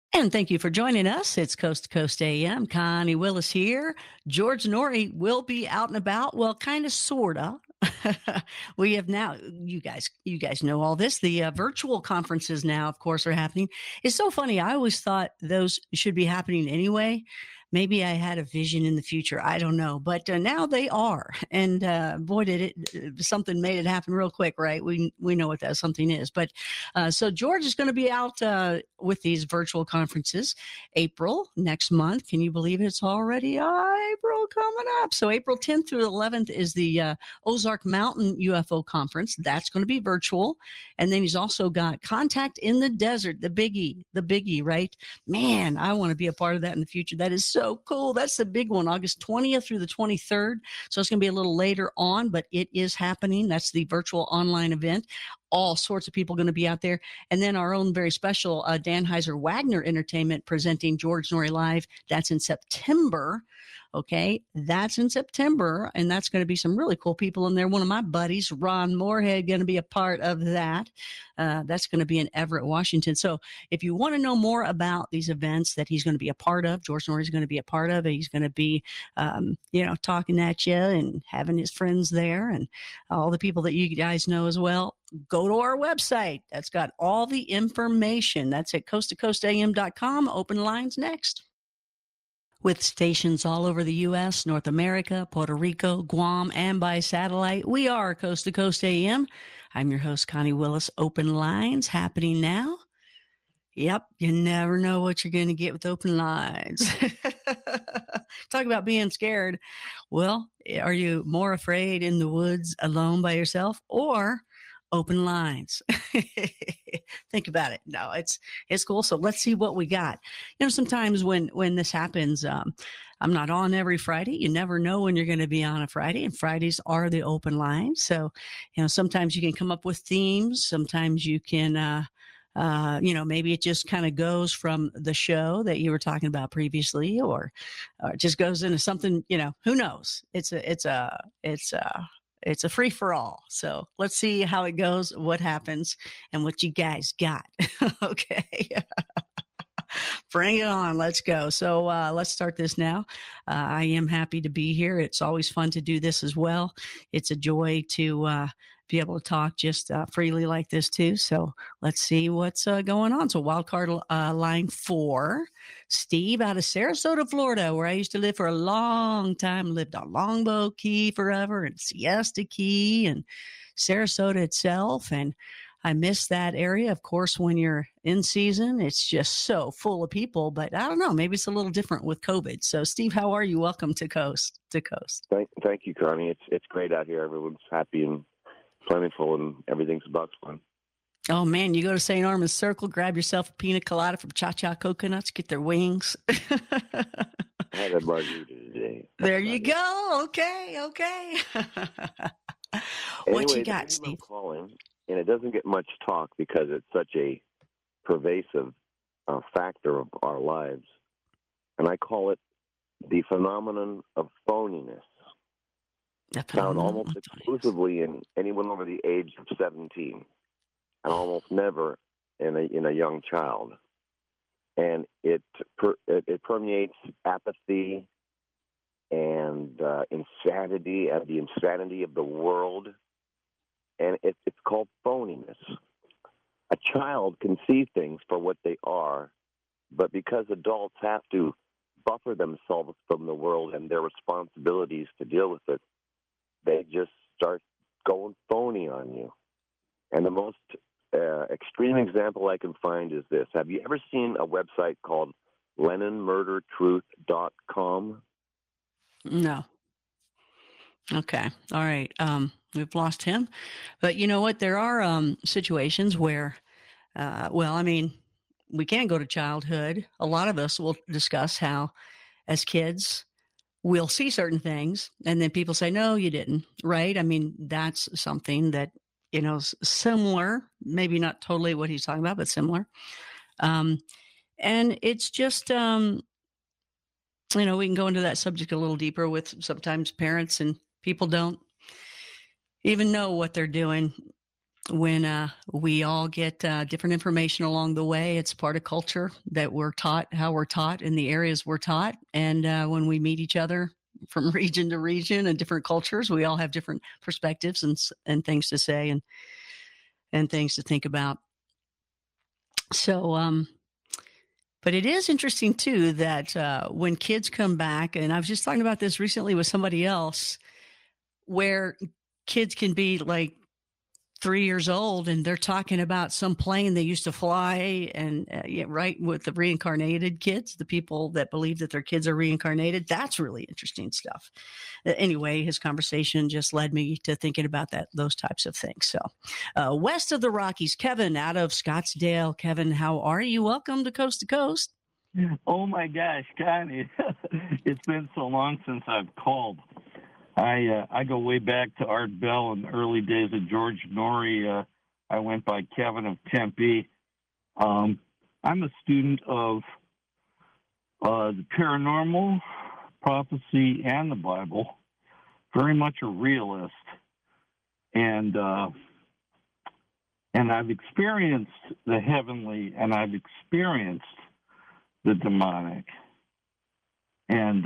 And thank you for joining us. It's Coast to Coast AM. Connie Willis here. George Norrie will be out and about. Well, kind of, sorta. We have now. You guys know all this. The virtual conferences now, of course, are happening. It's so funny. I always thought those should be happening anyway. Maybe I had a vision in the future. I don't know, but now they are. And boy, did something made it happen real quick, right? We know what that something is. But so George is going to be out with these virtual conferences April next month. Can you believe it's already April coming up? So April 10th through 11th is the Ozark Mountain UFO Conference. That's going to be virtual. And then he's also got Contact in the Desert, the biggie, right? Man, I want to be a part of that in the future. That is so cool. That's the big one, August 20th through the 23rd. So it's going to be a little later on, but it is happening. That's the virtual online event. All sorts of people going to be out there. And then our own very special Dan Heiser Wagner Entertainment presenting George Norrie Live. That's in September. Okay, that's in September, and that's going to be some really cool people in there. One of my buddies, Ron Moorhead, going to be a part of that. That's going to be in Everett, Washington. So if you want to know more about these events that he's going to be a part of, George Norrie is going to be a part of it. He's going to be, talking at you and having his friends there and all the people that you guys know as well. Go to our website. That's got all the information. That's at coasttocoastam.com. Open lines next. With stations all over the U.S., North America, Puerto Rico, Guam, and by satellite, we are Coast to Coast AM. I'm your host, Connie Willis. Open lines happening now. Yep, you never know what you're going to get with open lines. Talk about being scared. Well, are you more afraid in the woods alone by yourself or open lines? Think about it. No, it's cool. So let's see what we got. Sometimes when this happens, I'm not on every Friday. You never know when you're going to be on a Friday, and Fridays are the open lines. So, sometimes you can come up with themes. Sometimes you can, maybe it just kind of goes from the show that you were talking about previously, or it just goes into something, who knows? It's a free for all. So let's see how it goes, what happens, and what you guys got. Okay. Bring it on. Let's go. So let's start this now. I am happy to be here. It's always fun to do this as well. It's a joy to be able to talk just freely like this too. So let's see what's going on. So wildcard line 4, Steve out of Sarasota, Florida, where I used to live for a long time, lived on Longboat Key forever and Siesta Key and Sarasota itself. And I miss that area. Of course, when you're in season, it's just so full of people, but I don't know, maybe it's a little different with COVID. So Steve, how are you? Welcome to Coast to Coast. Thank you, Connie. It's great out here. Everyone's happy and plentiful and everything's about fun. Oh man, you go to St. Armand's Circle, grab yourself a pina colada from Cha Cha Coconuts, get their wings. I had a margarita today. There you go. Okay. What you got, Steve? Calling, and it doesn't get much talk because it's such a pervasive factor of our lives. And I call it the phenomenon of phoniness. Found almost exclusively in anyone over the age of 17, and almost never in a young child. And it permeates apathy and insanity, and the insanity of the world. And it's called phoniness. A child can see things for what they are, but because adults have to buffer themselves from the world and their responsibilities to deal with it, they just start going phony on you. And the most extreme example I can find is this. Have you ever seen a website called LennonMurderTruth.com? No. Okay. All right. We've lost him. But you know what? There are situations where, we can go to childhood. A lot of us will discuss how, as kids, we'll see certain things and then people say, no, you didn't. Right. I mean, that's something that, similar, maybe not totally what he's talking about, but similar. And it's just, we can go into that subject a little deeper with sometimes parents and people don't even know what they're doing when we all get different information along the way. It's part of culture that we're taught, how we're taught in the areas we're taught. And when we meet each other from region to region and different cultures, we all have different perspectives and things to say and things to think about. So, but it is interesting too that when kids come back, and I was just talking about this recently with somebody else, where kids can be like 3 years old and they're talking about some plane they used to fly, and yeah, right, with the reincarnated kids, the people that believe that their kids are reincarnated. That's really interesting stuff. Anyway, his conversation just led me to thinking about those types of things. So west of the Rockies, Kevin out of Scottsdale. Kevin, how are you? Welcome to Coast to Coast. Oh my gosh, Connie, it's been so long since I've called. I go way back to Art Bell in the early days of George Norrie. I went by Kevin of Tempe. I'm a student of the paranormal, prophecy, and the Bible. Very much a realist, and I've experienced the heavenly, and I've experienced the demonic, and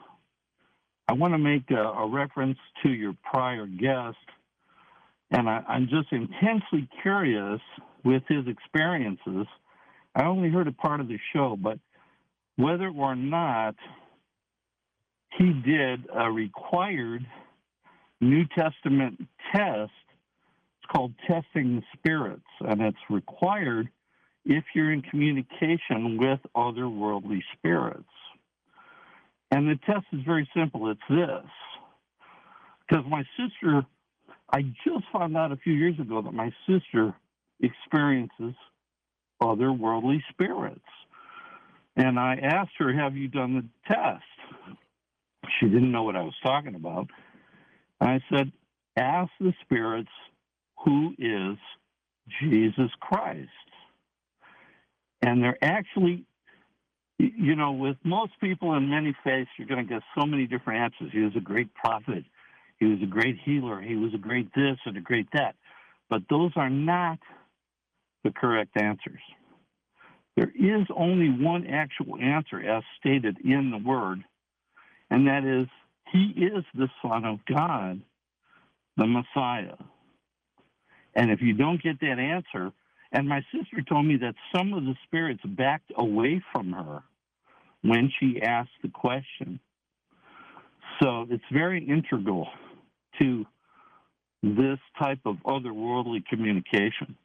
I want to make a reference to your prior guest, and I'm just intensely curious with his experiences. I only heard a part of the show, but whether or not he did a required New Testament test. It's called testing the spirits, and it's required if you're in communication with otherworldly spirits. And the test is very simple. It's this. Because my sister, I just found out a few years ago that my sister experiences otherworldly spirits. And I asked her, have you done the test? She didn't know what I was talking about. And I said, ask the spirits, who is Jesus Christ? And they're actually, you know, with most people in many faiths, you're going to get so many different answers. He was a great prophet. He was a great healer. He was a great this and a great that. But those are not the correct answers. There is only one actual answer as stated in the Word, and that is, he is the Son of God, the Messiah. And if you don't get that answer, and my sister told me that some of the spirits backed away from her when she asked the question. So it's very integral to this type of otherworldly communication.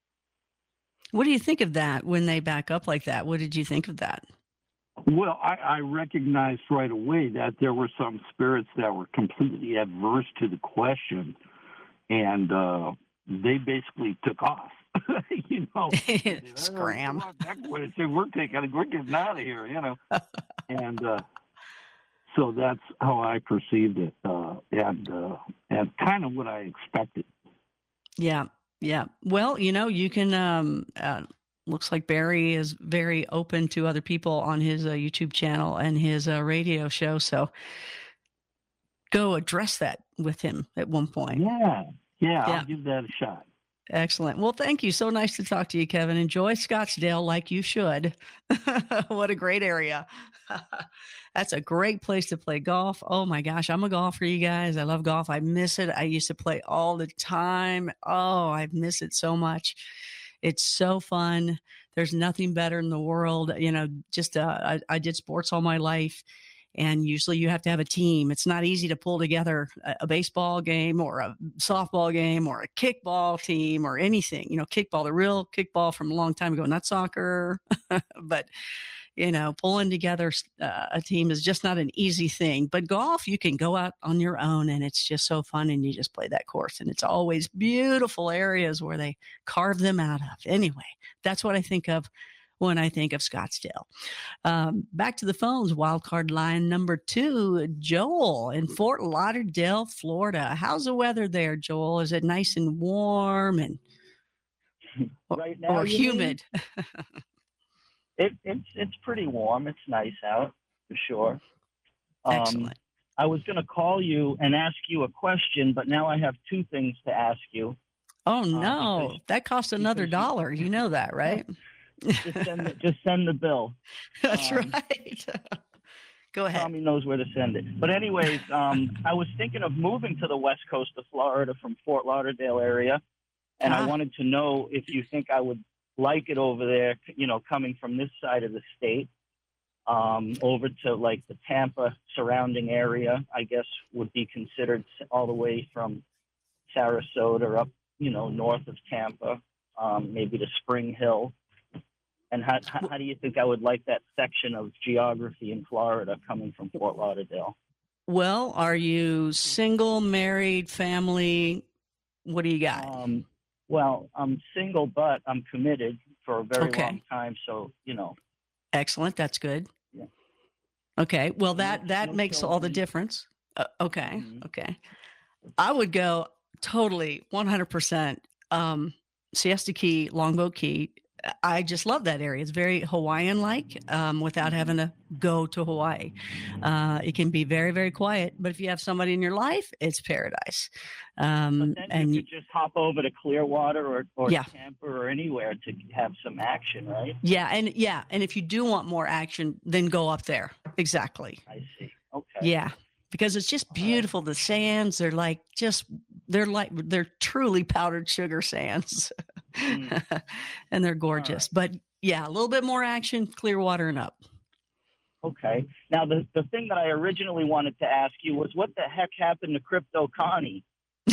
What do you think of that when they back up like that? What did you think of that? Well, I recognized right away that there were some spirits that were completely adverse to the question, and they basically took off. You know, Scram. we're getting out of here, you know. And so that's how I perceived it, and kind of what I expected. Yeah. Yeah. Well, you know, you can, looks like Barry is very open to other people on his YouTube channel and his radio show. So go address that with him at one point. Yeah. I'll give that a shot. Excellent. Well, thank you. So nice to talk to you, Kevin. Enjoy Scottsdale like you should. What a great area. That's a great place to play golf. Oh my gosh, I'm a golfer, you guys. I love golf. I miss it. I used to play all the time. Oh, I miss it so much. It's so fun. There's nothing better in the world. You know, just I did sports all my life. And usually you have to have a team. It's not easy to pull together a baseball game or a softball game or a kickball team or anything. You know, kickball, the real kickball from a long time ago, not soccer. But, you know, pulling together a team is just not an easy thing. But golf, you can go out on your own and it's just so fun. And you just play that course. And it's always beautiful areas where they carve them out of. Anyway, that's what I think of when I think of Scottsdale. Back to the phones, wildcard line number 2, Joel in Fort Lauderdale, Florida. How's the weather there, Joel? Is it nice and warm and right now, or humid? It's pretty warm. It's nice out for sure. Excellent. I was going to call you and ask you a question, but now I have 2 things to ask you. Oh because no, that costs another because you dollar. You know that, right? just send the bill. That's Um, right. Go ahead. Tommy knows where to send it. But anyways, I was thinking of moving to the west coast of Florida from Fort Lauderdale area, and I Ah, wanted to know if you think I would like it over there. Coming from this side of the state, over to like the Tampa surrounding area, I guess would be considered all the way from Sarasota up, north of Tampa, maybe to Spring Hill. And how do you think I would like that section of geography in Florida coming from Fort Lauderdale? well, are you single, married, family? What do you got? Well, I'm single, but I'm committed for a very Okay. long time. So, Excellent. That's good. yeah. Okay. Well, No, that no makes all the children. difference. Okay. Mhm. Okay. I would go totally 100% Siesta Key, Longboat Key. I just love that area. It's very Hawaiian like without Mhm. having to go to Hawaii. It can be very, very quiet, but if you have somebody in your life, it's paradise. But then you And could just hop over to Clearwater or yeah, Tampa or anywhere to have some action, right? yeah. And if you do want more action, then go up there. Exactly. I see. Okay. Yeah, because it's just All right. beautiful. The sands, they're truly powdered sugar sands. Mm. And they're All gorgeous. right. But yeah, a little bit more action, Clearwater and up. Okay. Now, the thing that I originally wanted to ask you was what the heck happened to Crypto Connie?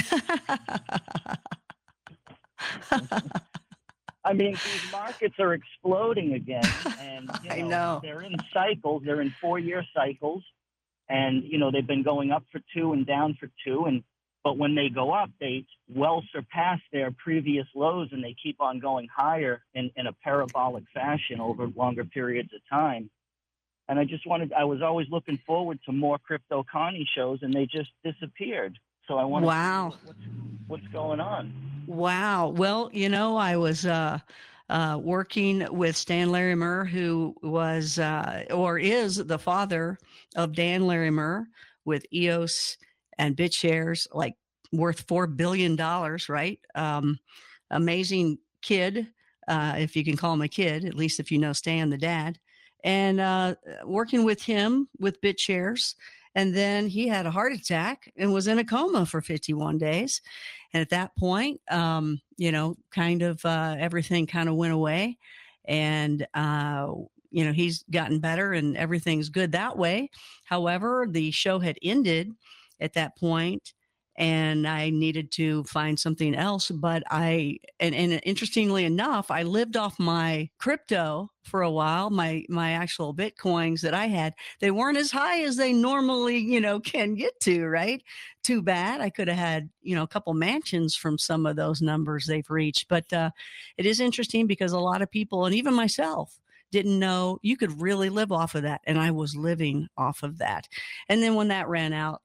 I mean, these markets are exploding again, and I know. they're in cycles. They're in 4-year cycles, and they've been going up for 2 and down for 2, and but when they go up, they well surpass their previous lows, and they keep on going higher in a parabolic fashion over longer periods of time. And I was always looking forward to more Crypto Connie shows, and they just disappeared. So I want to Wow. see what's going on. Wow. Well, I was working with Stan Larimer, who was or is the father of Dan Larimer with EOS and BitShares, like worth $4 billion, right? Amazing kid, if you can call him a kid, at least if you know Stan, the dad. And working with him with BitShares. And then he had a heart attack and was in a coma for 51 days. And at that point, kind of everything kind of went away. And, he's gotten better and everything's good that way. However, the show had ended at that point and I needed to find something else. But and interestingly enough, I lived off my crypto for a while. My actual Bitcoins that I had, they weren't as high as they normally, can get to, right? Too bad. I could have had, a couple mansions from some of those numbers they've reached. But it is interesting because a lot of people, and even myself, didn't know you could really live off of that. And I was living off of that. And then when that ran out,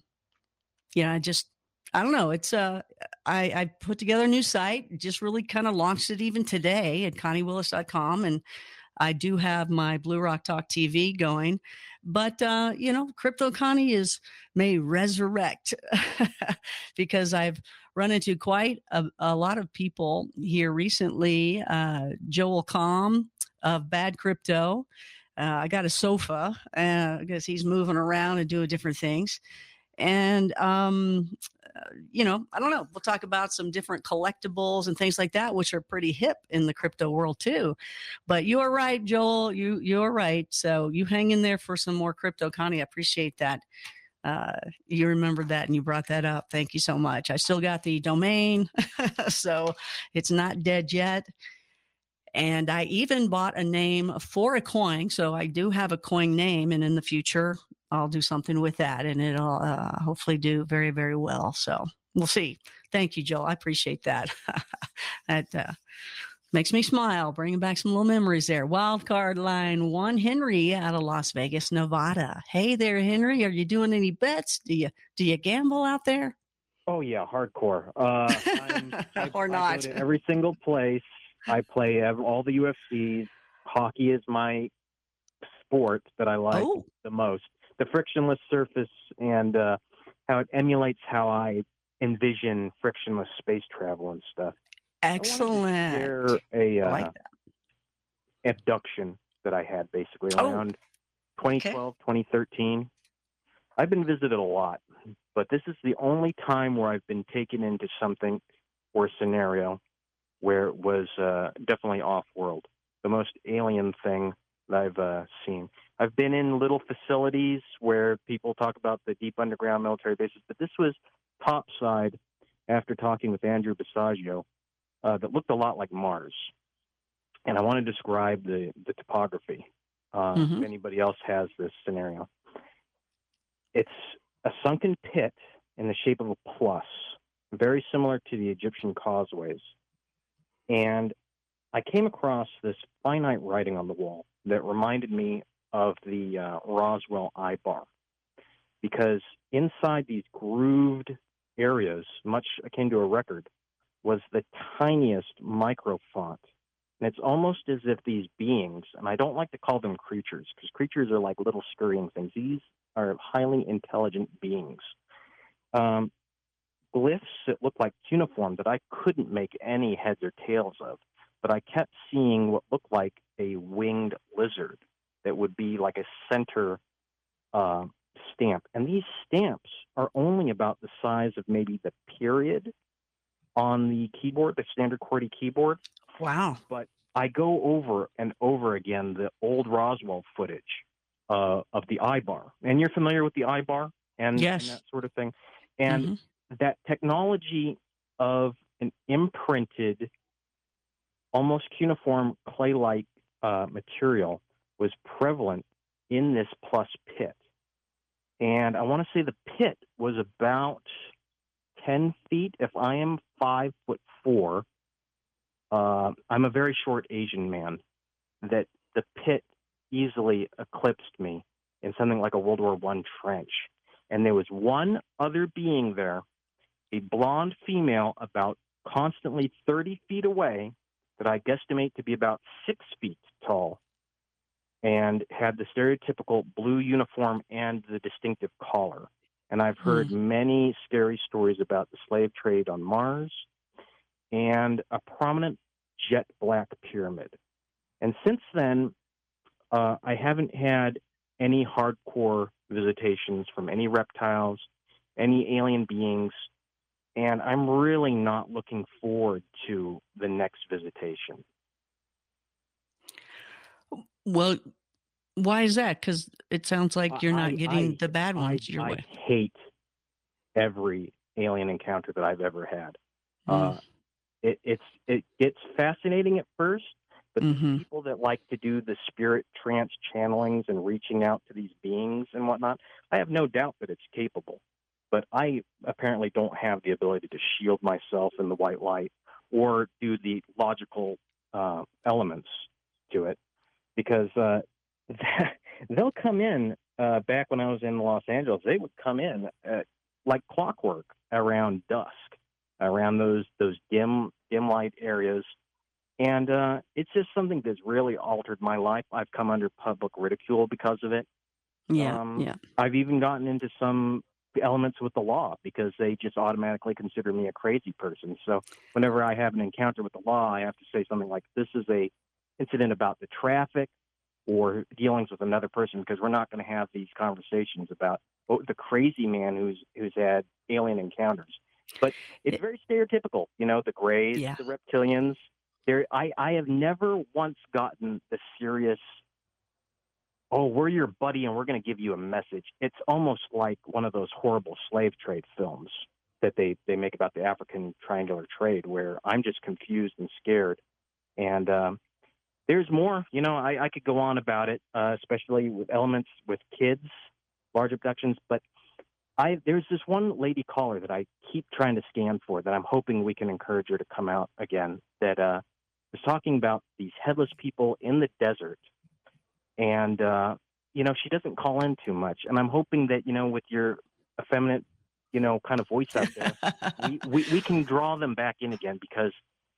I don't know. It's I put together a new site, just really kind of launched it even today at ConnieWillis.com. And I do have my Blue Rock Talk TV going, but Crypto Connie may resurrect because I've run into quite a lot of people here recently. Joel Comm of Bad Crypto. I got a sofa because he's moving around and doing different things. And, I don't know. We'll talk about some different collectibles and things like that, which are pretty hip in the crypto world too. But you are right, Joel. You're right. So you hang in there for some more Crypto Connie. I appreciate that. You remembered that and you brought that up. Thank you so much. I still got the domain, so it's not dead yet. And I even bought a name for a coin. So I do have a coin name, and in the future, I'll do something with that, and it'll hopefully do very, very well. So we'll see. Thank you, Joel. I appreciate that. That makes me smile, bringing back some little memories there. Wildcard line 1, Henry out of Las Vegas, Nevada. Hey there, Henry. Are you doing any bets? Do you gamble out there? Oh yeah, hardcore. Or I not? go to every single place. I play all the UFCs. Hockey is my sport that I like the most. The frictionless surface and how it emulates how I envision frictionless space travel and stuff. I wanted to Excellent. share a I like that. abduction that I had basically Oh, around okay. 2012, 2013. I've been visited a lot, but this is the only time where I've been taken into something or a scenario where it was definitely off-world, the most alien thing that I've seen. I've been in little facilities where people talk about the deep underground military bases, but this was topside after talking with Andrew Basiago that looked a lot like Mars. And I want to describe the topography. Mhm. If anybody else has this scenario, it's a sunken pit in the shape of a plus, very similar to the Egyptian causeways. And I came across this finite writing on the wall that reminded me of the Roswell eye bar, because inside these grooved areas, much akin to a record, was the tiniest micro font. And it's almost as if these beings, and I don't like to call them creatures, because creatures are like little scurrying things. These are highly intelligent beings. Glyphs that looked like cuneiform that I couldn't make any heads or tails of, but I kept seeing what looked like a winged lizard that would be like a center stamp. And these stamps are only about the size of maybe the period on the keyboard, the standard QWERTY keyboard. Wow. But I go over and over again the old Roswell footage of the eye bar. And you're familiar with the eye bar and Yes. that sort of thing. And Mhm. that technology of an imprinted, almost cuneiform clay-like material was prevalent in this plus pit. And I want to say the pit was about 10 feet. If I am 5'4", I'm a very short Asian man, that the pit easily eclipsed me in something like a World War I trench. And there was one other being there, a blonde female about constantly 30 feet away, that I guesstimate to be about 6 feet tall, and had the stereotypical blue uniform and the distinctive collar. And I've heard many scary stories about the slave trade on Mars and a prominent jet black pyramid. And since then, I haven't had any hardcore visitations from any reptiles, any alien beings, and I'm really not looking forward to the next visitation. Well, why is that? Because it sounds like you're not getting the bad ones your I way. hate every alien encounter that I've ever had. Mm. It gets fascinating at first, but these Mhm. people that like to do the spirit trance channelings and reaching out to these beings and whatnot, I have no doubt that it's capable. But I apparently don't have the ability to shield myself in the white light or do the logical elements to it, because they'll come in. Back when I was in Los Angeles, they would come in like clockwork around dusk, around those dim light areas. And it's just something that's really altered my life. I've come under public ridicule because of it. Yeah. Yeah. I've even gotten into some elements with the law because they just automatically consider me a crazy person. So whenever I have an encounter with the law, I have to say something like, this is a incident about the traffic or dealings with another person, because we're not going to have these conversations about the crazy man who's had alien encounters. But it's very stereotypical, the Greys, Yeah. the reptilians. I have never once gotten the serious, oh, we're your buddy and we're going to give you a message. It's almost like one of those horrible slave trade films that they make about the African triangular trade, where I'm just confused and scared. And there's more, I could go on about it, especially with elements with kids, large abductions. But there's this one lady caller that I keep trying to scan for, that I'm hoping we can encourage her to come out again, that was talking about these headless people in the desert. And, she doesn't call in too much. And I'm hoping that, with your effeminate, kind of voice out there, we can draw them back in again, because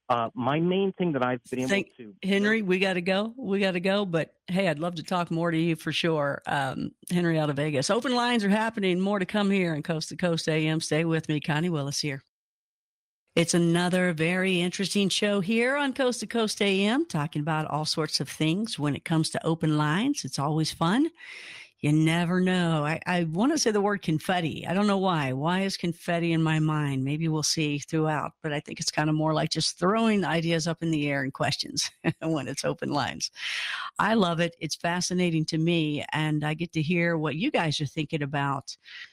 My main thing that I've been able to Henry, we got to go. We got to go. But hey, I'd love to talk more to you for sure. Henry out of Vegas. Open lines are happening. More to come here in Coast to Coast AM. Stay with me. Connie Willis here. It's another very interesting show here on Coast to Coast AM, talking about all sorts of things when it comes to open lines. It's always fun. You never know. I want to say the word confetti. I don't know why. Why is confetti in my mind? Maybe we'll see throughout, but I think it's kind of more like just throwing ideas up in the air and questions when it's open lines. I love it. It's fascinating to me, and I get to hear what you guys are thinking about.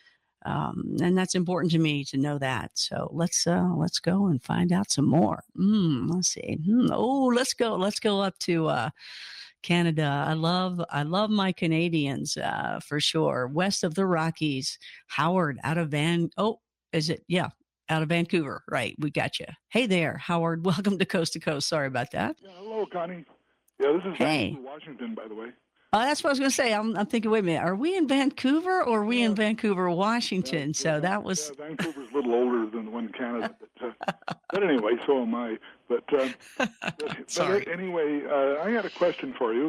And that's important to me to know that. So let's go and find out some more. Let's see. Let's go up to Canada. I love my Canadians for sure. West of the Rockies, Howard out of out of Vancouver. Right, we got you. Hey there, Howard. Welcome to Coast. Sorry about that. Yeah, hello, Connie. Yeah, this is Vancouver, Washington, by the way. That's what I was going to say. I'm thinking, wait a minute, are we in Vancouver or are we in Vancouver, Washington? That was... Yeah, Vancouver's a little older than the one in Canada. But anyway, so am I. But Sorry. But anyway, I had a question for you.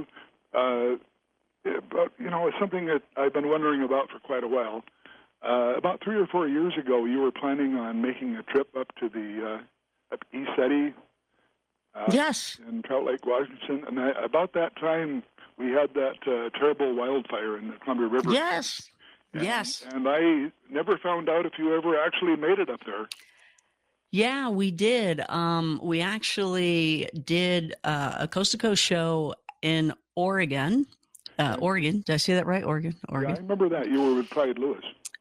About, it's something that I've been wondering about for quite a while. About 3 or 4 years ago, you were planning on making a trip up to the up ECETI. Yes. In Trout Lake, Washington. And about that time, we had that terrible wildfire in the Columbia River. Yes. Yes. And I never found out if you ever actually made it up there. Yeah, we did. We actually did a Coast to Coast show in Oregon. Oregon. Did I say that right? Oregon. Yeah, I remember that. You were with Clyde Lewis.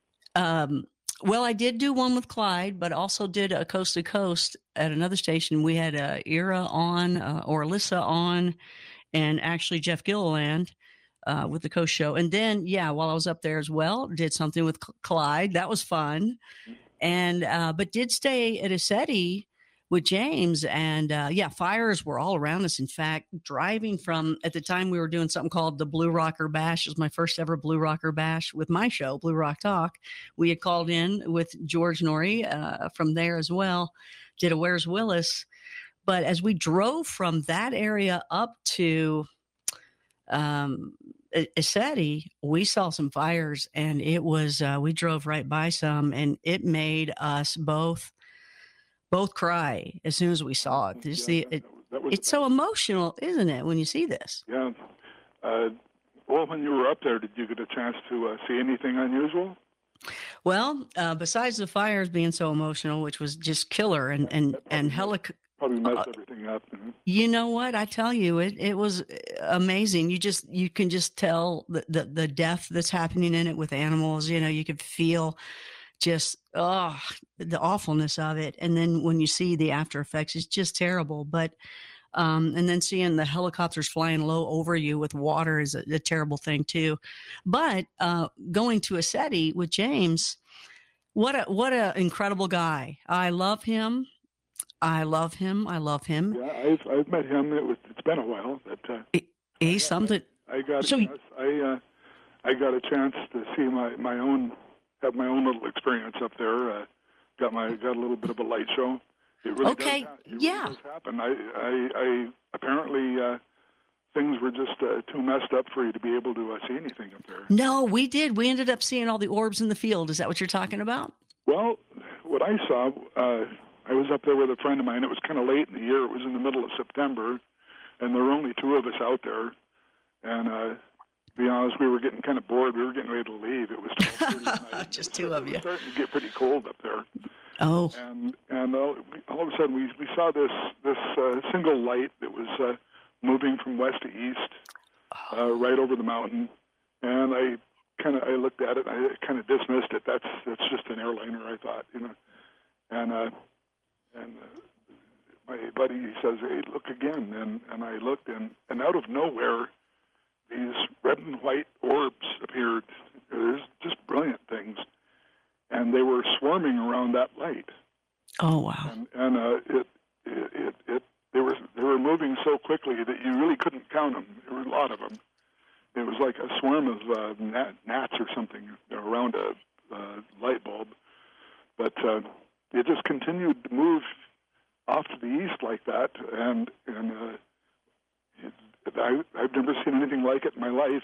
Well, I did do one with Clyde, but also did a Coast to Coast at another station. We had Ira on, or Alyssa on, and actually Jeff Gilliland with the Coast Show. And then, while I was up there as well, did something with Clyde. That was fun. And but did stay at ECETI with James. And fires were all around us. In fact, driving from, at the time we were doing something called the Blue Rocker Bash. It was my first ever Blue Rocker Bash with my show, Blue Rock Talk. We had called in with George Norrie from there as well, did a Where's Willis. But as we drove from that area up to ECETI, we saw some fires, and it was we drove right by some, and it made us both cry as soon as we saw it. It's so emotional, isn't it, when you see this? Yeah. Well, when you were up there, did you get a chance to see anything unusual? Well, besides the fires being so emotional, which was just killer, and probably messed everything up. You know what? I tell you, it was amazing. You can just tell the death that's happening in it with animals. You could feel just the awfulness of it. And then when you see the after effects, it's just terrible. But and then seeing the helicopters flying low over you with water is a terrible thing too. But going to ECETI with James, what a incredible guy. I love him. I love him. Yeah, I've met him. It's been a while. But he's something. I got a chance to see have my own little experience up there. Got a little bit of a light show. It really does happen. I apparently things were just too messed up for you to be able to see anything up there. No, we did. We ended up seeing all the orbs in the field. Is that what you're talking about? Well, what I saw, I was up there with a friend of mine. It was kind of late in the year. It was in the middle of September, and there were only two of us out there. And to be honest, we were getting kind of bored. We were getting ready to leave. It was 12:30. Just two of you. It was starting to get pretty cold up there. Oh. And all of a sudden we saw this single light that was moving from west to east, right over the mountain. And I looked at it. And I kind of dismissed it. That's just an airliner, I thought, And my buddy says, "Hey, look again." And I looked, and out of nowhere, these red and white orbs appeared. There's just brilliant things, and they were swarming around that light. Oh wow! And they were moving so quickly that you really couldn't count them. There were a lot of them. It was like a swarm of gnats or something around a light bulb, but it just continued to move off to the east like that, and I've never seen anything like it in my life.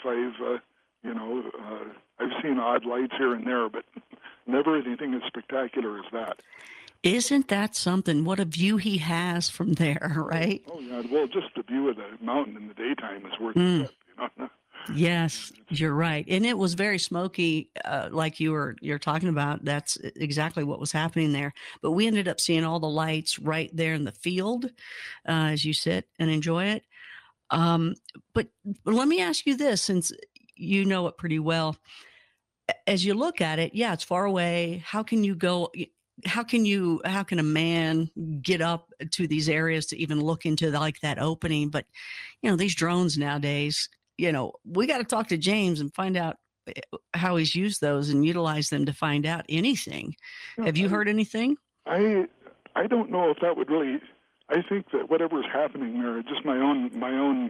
I've seen odd lights here and there, but never anything as spectacular as that. Isn't that something? What a view he has from there, right? Oh yeah. Well, just the view of the mountain in the daytime is worth it. Yes, you're right. And it was very smoky, like you're talking about. That's exactly what was happening there. But we ended up seeing all the lights right there in the field as you sit and enjoy it. But let me ask you this, since you know it pretty well. As you look at it, yeah, it's far away. How can you go? How can a man get up to these areas to even look into like that opening? But, these drones nowadays, we got to talk to James and find out how he's used those and utilize them to find out anything. Have you heard anything? I don't know if that would really. I think that whatever's happening there, just my own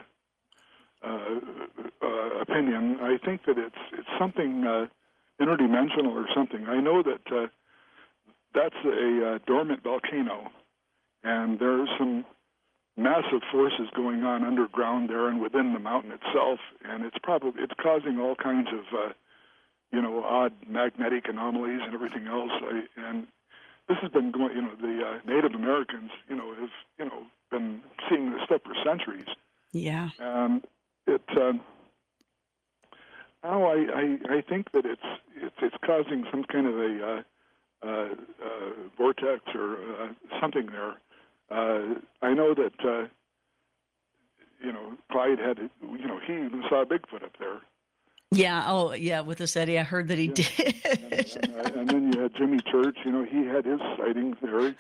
opinion. I think that it's something interdimensional or something. I know that that's a dormant volcano, and there's some massive forces going on underground there and within the mountain itself, and it's causing all kinds of odd magnetic anomalies and everything else. And this has been going. The Native Americans, have been seeing this stuff for centuries. Yeah. And it. Now I think that it's causing some kind of a vortex or something there. I know that Clyde had he even saw Bigfoot up there. Yeah. Oh, yeah. With the SETI, I heard that he did. And then you had Jimmy Church. He had his sightings there.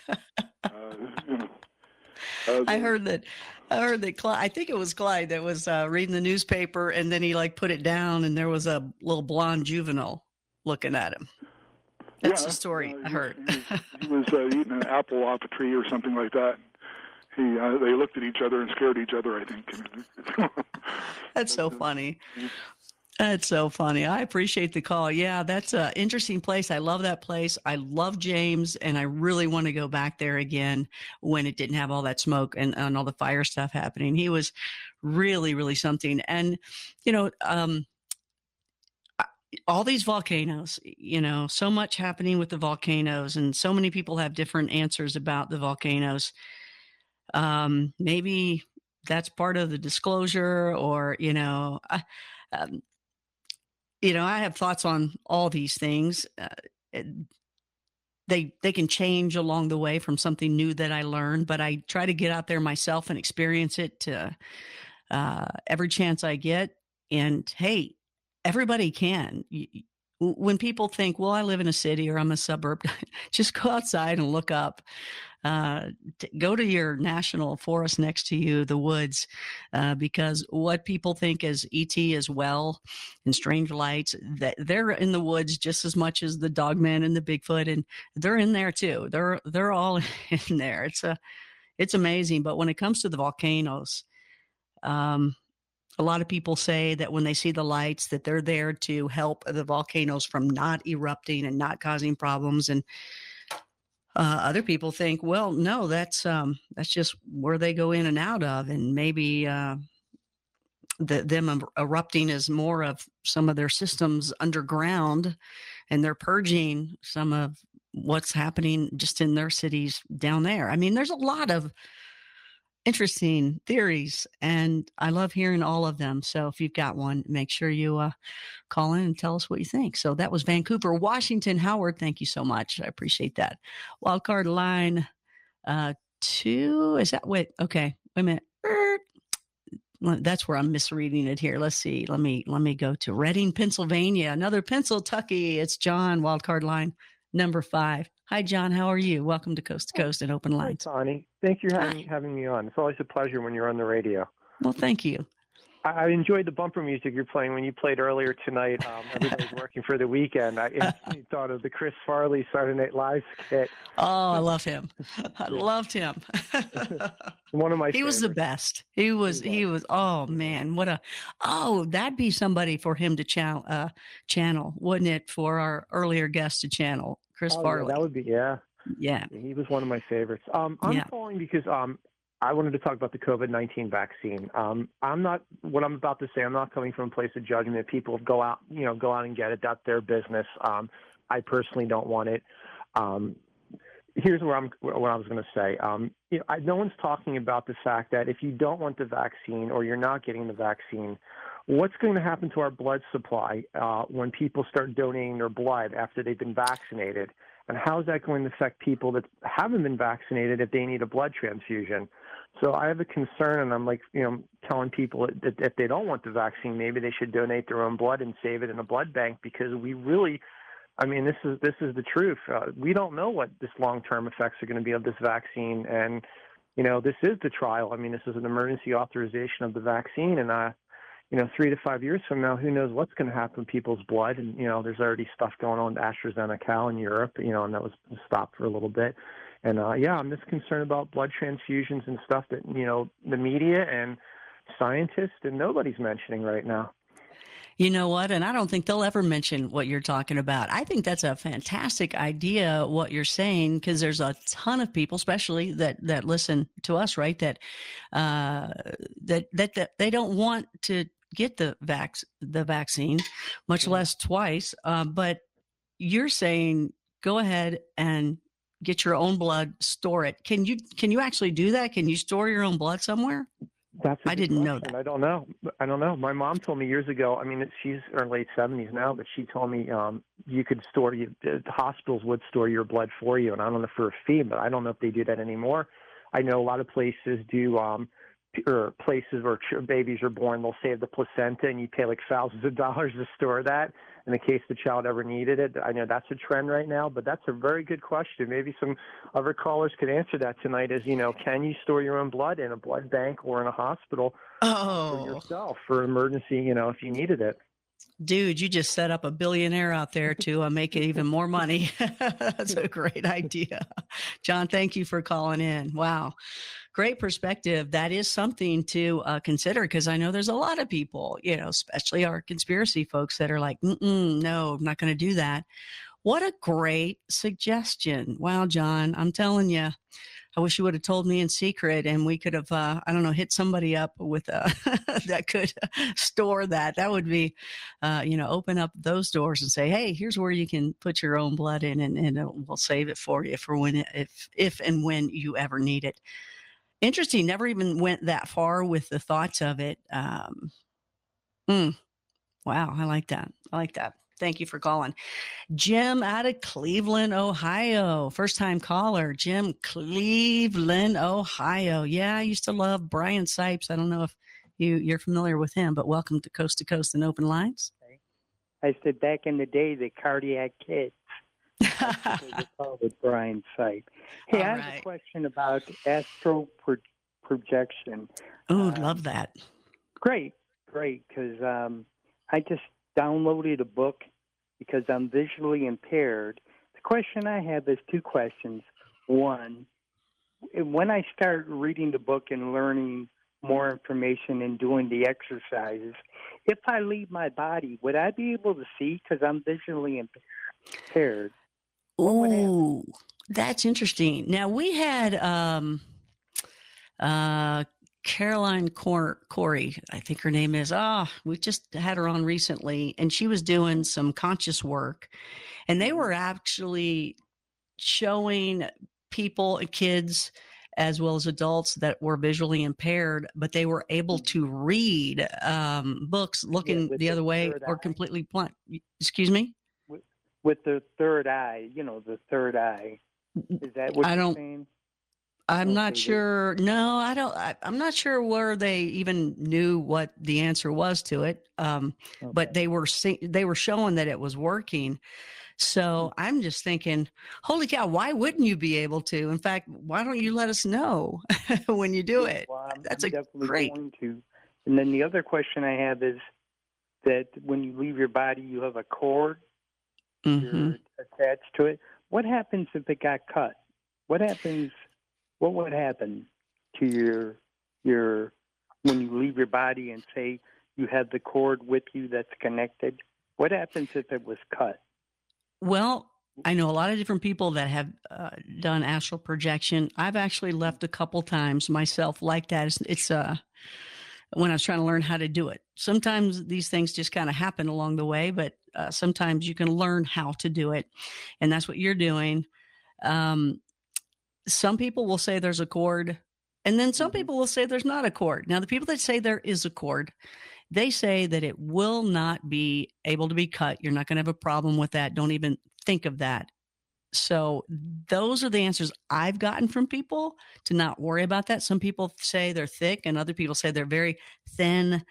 I heard that Clyde, I think it was Clyde that was reading the newspaper, and then he put it down, and there was a little blonde juvenile looking at him. That's the story I heard. He was eating an apple off a tree or something like that. They looked at each other and scared each other, I think. That's so funny. That's so funny. I appreciate the call. Yeah, that's an interesting place. I love that place. I love James, and I really want to go back there again when it didn't have all that smoke and all the fire stuff happening. He was really, really something. And, all these volcanoes, so much happening with the volcanoes, and so many people have different answers about the volcanoes. Maybe that's part of the disclosure, or, I have thoughts on all these things. They can change along the way from something new that I learned, but I try to get out there myself and experience it every chance I get. And hey, everybody can. When people think, well, I live in a city or I'm a suburb, just go outside and look up. Go to your national forest next to you, the woods, because what people think is ET as well and strange lights, that they're in the woods just as much as the Dogman and the Bigfoot, and they're in there too. They're all in there. It's amazing. But when it comes to the volcanoes, a lot of people say that when they see the lights, that they're there to help the volcanoes from not erupting and not causing problems. And other people think, well, no, that's just where they go in and out of, and maybe them erupting is more of some of their systems underground, and they're purging some of what's happening just in their cities down there. I mean, there's a lot of interesting theories, and I love hearing all of them. So if you've got one, make sure you call in and tell us what you think. So that was Vancouver, Washington. Howard, thank you so much. I appreciate that. Wildcard line 2. Is that wait? Okay, wait a minute. That's where I'm misreading it here. Let's see. Let me go to Reading, Pennsylvania. Another Pennsyltucky. It's John, wildcard line number 5. Hi, John. How are you? Welcome to Coast to Coast and Open Lines. Hi, Connie. Thank you for having me on. It's always a pleasure when you're on the radio. Well, thank you. I enjoyed the bumper music you're playing when you played earlier tonight. Everybody's working for the weekend. I instantly thought of the Chris Farley Saturday Night Live skit. Oh, I love him. I loved him. One of my favorites. He was the best. He was, oh man, that'd be somebody for him to channel, wouldn't it? For our earlier guest to channel, Chris Farley. Yeah, that would be, yeah. Yeah. He was one of my favorites. I'm Yeah. calling because I wanted to talk about the COVID-19 vaccine. I'm not what I'm about to say. I'm not coming from a place of judgment. People go out and get it. That's their business. I personally don't want it. Here's what I was going to say. No one's talking about the fact that if you don't want the vaccine or you're not getting the vaccine, what's going to happen to our blood supply when people start donating their blood after they've been vaccinated? And how is that going to affect people that haven't been vaccinated if they need a blood transfusion? So I have a concern, and I'm telling people that if they don't want the vaccine, maybe they should donate their own blood and save it in a blood bank, because we really, this is the truth. We don't know what this long-term effects are going to be of this vaccine, and this is the trial. This is an emergency authorization of the vaccine, and 3 to 5 years from now, who knows what's going to happen to people's blood? And there's already stuff going on with AstraZeneca in Europe, and that was stopped for a little bit. And I'm just concerned about blood transfusions and stuff that the media and scientists and nobody's mentioning right now. You know what? And I don't think they'll ever mention what you're talking about. I think that's a fantastic idea, what you're saying, because there's a ton of people, especially that listen to us, right? That they don't want to get the vaccine, much less twice. But you're saying go ahead and get your own blood, store it. Can you actually do that? Can you store your own blood somewhere? I didn't know that. I don't know. My mom told me years ago. She's in her late 70s now, but she told me you could store. The hospitals would store your blood for you, and I don't know for a fee, but I don't know if they do that anymore. I know a lot of places do, or places where babies are born, they'll save the placenta, and you pay like thousands of dollars to store that in the case the child ever needed it. I know that's a trend right now, but that's a very good question. Maybe some other callers could answer that tonight. Can you store your own blood in a blood bank or in a hospital for yourself for emergency, if you needed it? Dude, you just set up a billionaire out there to make it even more money. That's a great idea. John, thank you for calling in. Wow. Great perspective. That is something to consider, because I know there's a lot of people, especially our conspiracy folks, that are like, no, I'm not going to do that. What a great suggestion. Wow, John, I'm telling you, I wish you would have told me in secret, and we could have, hit somebody up with that could store that. That would be, open up those doors and say, hey, here's where you can put your own blood in, and we'll save it for you for when, if and when you ever need it. Interesting. Never even went that far with the thoughts of it. Wow. I like that. Thank you for calling. Jim out of Cleveland, Ohio. First time caller. Jim, Cleveland, Ohio. Yeah, I used to love Brian Sipes. I don't know if you're familiar with him, but welcome to Coast and Open Lines. I said back in the day, the Cardiac Kids. That's what they called it, Brian Sipes. Hey, I have a question about astral projection. Oh, love that. Great, because I just downloaded a book because I'm visually impaired. The question I have is two questions. One, when I start reading the book and learning more information and doing the exercises, if I leave my body, would I be able to see because I'm visually impaired? Oh, that's interesting. Now, we had Caroline Corey, I think her name is. We just had her on recently, and she was doing some conscious work, and they were actually showing people, kids, as well as adults that were visually impaired, but they were able to read books looking the other way or completely blind. Excuse me? With the third eye, the third eye. Is that what you're saying? I'm not sure. No, I don't. I'm not sure where they even knew what the answer was to it. But they were showing that it was working. So I'm just thinking, holy cow, why wouldn't you be able to? In fact, why don't you let us know when you do it? Well, That's I'm definitely going to. And then the other question I have is that when you leave your body, you have a cord. You're attached to it. What happens if it got cut? What would happen to your when you leave your body and say you have the cord with you that's connected? What happens if it was cut? Well, I know a lot of different people that have done astral projection. I've actually left a couple times myself like that. It's when I was trying to learn how to do it. Sometimes these things just kind of happen along the way, but sometimes you can learn how to do it. And that's what you're doing. Um, some people will say there's a cord, and then some people will say there's not a cord. Now, the people that say there is a cord, they say that it will not be able to be cut. You're not going to have a problem with that. Don't even think of that. So those are the answers I've gotten from people to not worry about that. Some people say they're thick, and other people say they're very thin,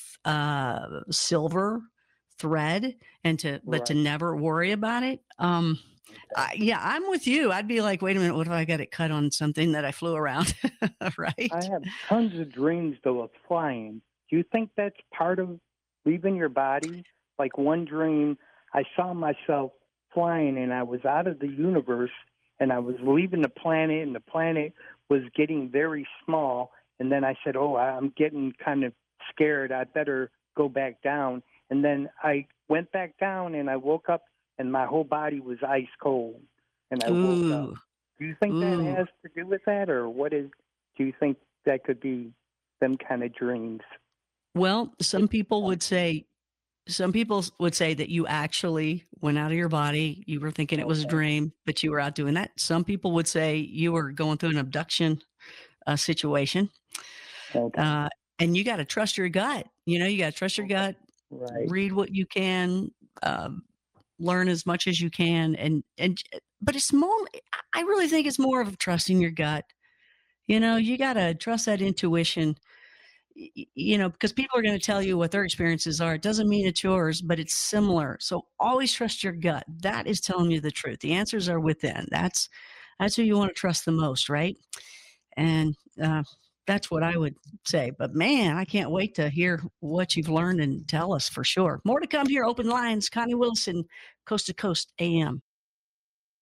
silver thread, and to never worry about it. Yeah, I'm with you. I'd be like, wait a minute, what if I got it cut on something that I flew around? Right? I have tons of dreams, though, of flying. Do you think that's part of leaving your body? Like one dream, I saw myself flying, and I was out of the universe, and I was leaving the planet, and the planet was getting very small. And then I said, oh, I'm getting kind of scared. I better go back down. And then I went back down, and I woke up, and my whole body was ice cold. And I woke up. Do you think that has to do with that, or do you think that could be them kind of dreams? Well, some people would say that you actually went out of your body. You were thinking it was a dream, but you were out doing that. Some people would say you were going through an abduction situation. Okay. And you got to trust your gut. You got to trust your gut. Right. Read what you can, learn as much as you can. But it's more, I really think it's more of trusting your gut. You got to trust that intuition. Because people are going to tell you what their experiences are. It doesn't mean it's yours, but it's similar. So always trust your gut. That is telling you the truth. The answers are within. That's who you want to trust the most, right? And that's what I would say. But man, I can't wait to hear what you've learned and tell us for sure. More to come here. Open lines. Connie Wilson, Coast to Coast AM.